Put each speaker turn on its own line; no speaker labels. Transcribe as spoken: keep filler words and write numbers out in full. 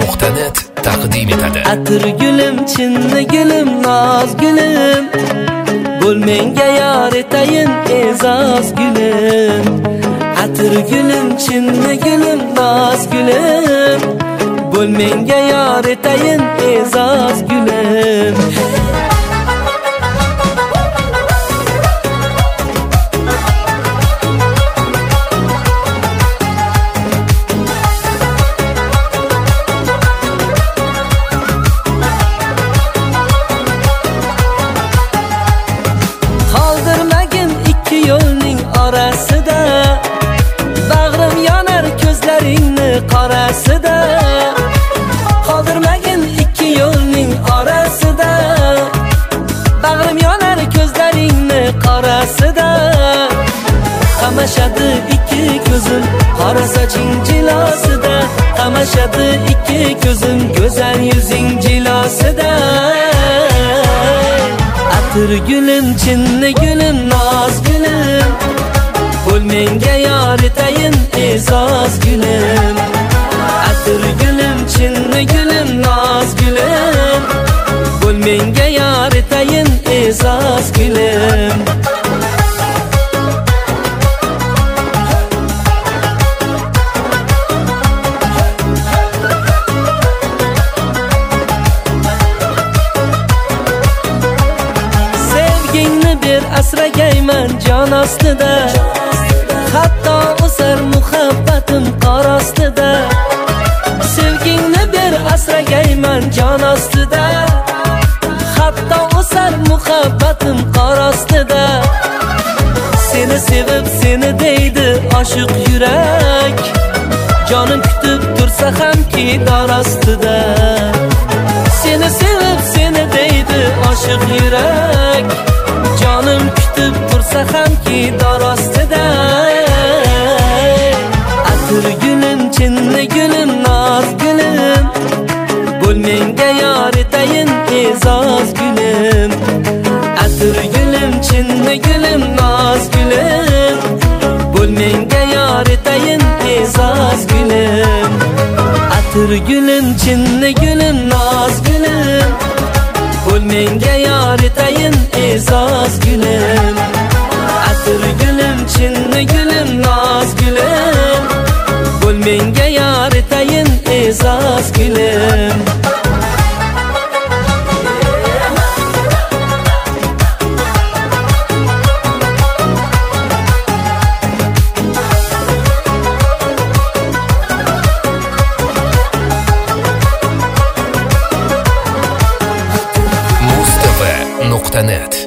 nuqta net taqdim etadi.
Atir gulim, chinni gulim, noz gulim, bo'l menga yor etayin e'zoz gulim. Atir gulim, chinni gulim, noz gulim, bo'l menga yor etayin e'zoz gulim. Qoldirmagin ikki yo'lning orasida, bag'rim yonar ko'zlaringni qorasida. Qoldirmagin ikki yo'lning orasida, bag'rim yonar ko'zlaringni qorasida. Qamashadi ikki ko'zim qora soching jilosida, qamashadi ikki ko'zim go'zal yuzing jilosida. Atir gulim, chinni gulim, noz gulim, bo'l menga yor etayin e'zoz gulim. Atir gulim, chinni gulim, noz gulim, bo'l menga yor etayin e'zoz gulim. Bir asragayman jon ostida, hatto o'sar muhabbatim qor ostida. Sevgingni bir asragayman jon ostida, hatto o'sar muhabbatim qor ostida. Seni sevib seni deydi oshiq yurak, jonim kutib tursa hamki dor ostida. Seni sevib seni deydi oshiq yurak, jonim kutib tursa hamki dor ostida. Atir gulim, chinni gulim, noz gulim, bo'l menga yor etayin e'zoz gulim. Atir gulim, chinni gulim, noz gulim, bo'l menga yor etayin e'zoz gulim. Atir gulim, chinni gulim, noz gulim, bo'l menga yor etayin e'zoz gulim. Atir gulim, chinni gulim, noz gulim, bo'l menga yor etayin e'zoz gulim.
muz t v nuqta net